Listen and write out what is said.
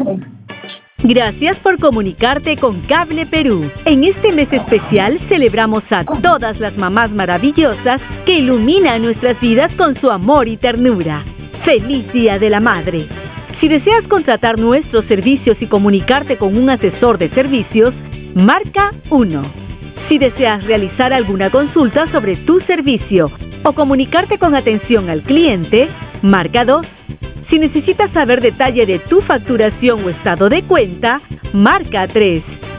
Gracias por comunicarte con Cable Perú. En este mes especial celebramos a todas las mamás maravillosas que iluminan nuestras vidas con su amor y ternura. ¡Feliz Día de la Madre! Si deseas contratar nuestros servicios y comunicarte con un asesor de servicios, marca 1. Si deseas realizar alguna consulta sobre tu servicio o comunicarte con atención al cliente, marca 2. Si necesitas saber detalle de tu facturación o estado de cuenta, marca 3.